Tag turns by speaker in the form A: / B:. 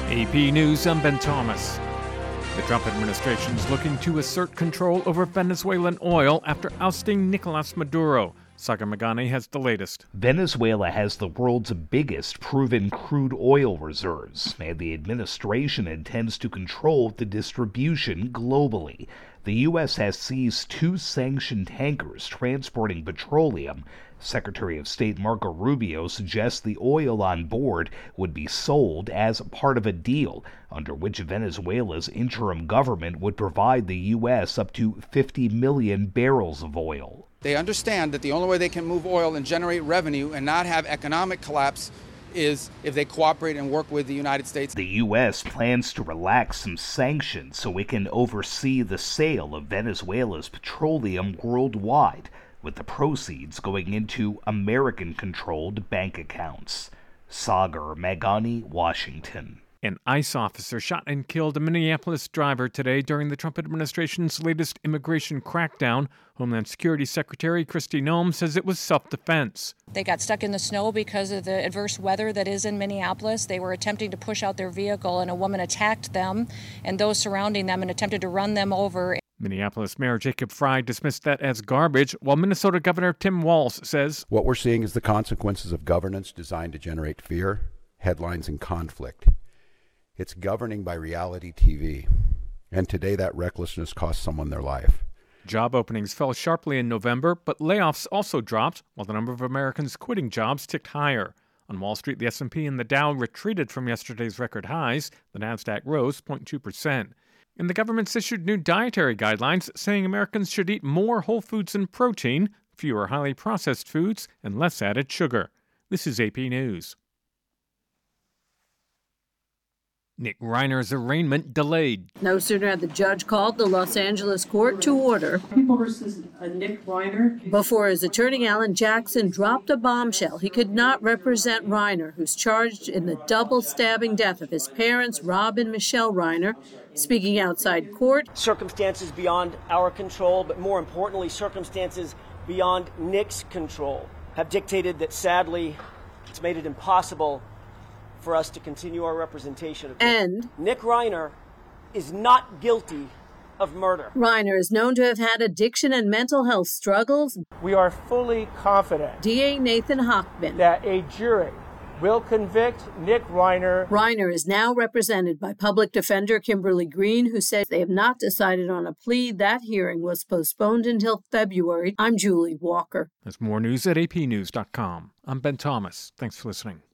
A: AP News, I'm Ben Thomas. The Trump administration is looking to assert control over Venezuelan oil after ousting Nicolas Maduro. Sagar Meghani has the latest.
B: Venezuela has the world's biggest proven crude oil reserves, and the administration intends to control the distribution globally. The U.S. has seized 2 sanctioned tankers transporting petroleum. Secretary of State Marco Rubio suggests the oil on board would be sold as part of a deal under which Venezuela's interim government would provide the U.S. up to 50 million barrels of oil.
C: They understand that the only way they can move oil and generate revenue and not have economic collapse is if they cooperate and work with the United States.
B: The U.S. plans to relax some sanctions so it can oversee the sale of Venezuela's petroleum worldwide, with the proceeds going into American-controlled bank accounts. Sagar Meghani, Washington.
A: An ICE officer shot and killed a Minneapolis driver today during the Trump administration's latest immigration crackdown. Homeland Security Secretary Kristi Noem says it was self-defense.
D: They got stuck in the snow because of the adverse weather that is in Minneapolis. They were attempting to push out their vehicle, and a woman attacked them and those surrounding them and attempted to run them over.
A: Minneapolis Mayor Jacob Frey dismissed that as garbage, while Minnesota Governor Tim Walz says,
E: "What we're seeing is the consequences of governance designed to generate fear, headlines, and conflict. It's governing by reality TV, and today that recklessness cost someone their life."
A: Job openings fell sharply in November, but layoffs also dropped, while the number of Americans quitting jobs ticked higher. On Wall Street, the S&P and the Dow retreated from yesterday's record highs. The Nasdaq rose 0.2%. And the government's issued new dietary guidelines saying Americans should eat more whole foods and protein, fewer highly processed foods, and less added sugar. This is AP News. Nick Reiner's arraignment delayed.
F: No sooner had the judge called the Los Angeles court to order
G: People versus Nick Reiner
F: before his attorney Alan Jackson dropped a bombshell. He could not represent Reiner, who's charged in the double stabbing death of his parents, Rob and Michelle Reiner. Speaking outside court,
H: circumstances beyond our control, but more importantly, circumstances beyond Nick's control have dictated that, sadly, it's made it impossible for us to continue our representation of Nick Reiner is not guilty of murder.
F: Reiner is known to have had addiction and mental health struggles.
I: We are fully confident
F: DA Nathan Hochman
I: that a jury will convict Nick Reiner.
F: Reiner is now represented by public defender Kimberly Green, who says they have not decided on a plea. That hearing was postponed until February. I'm Julie Walker.
A: There's more news at apnews.com. I'm Ben Thomas. Thanks for listening.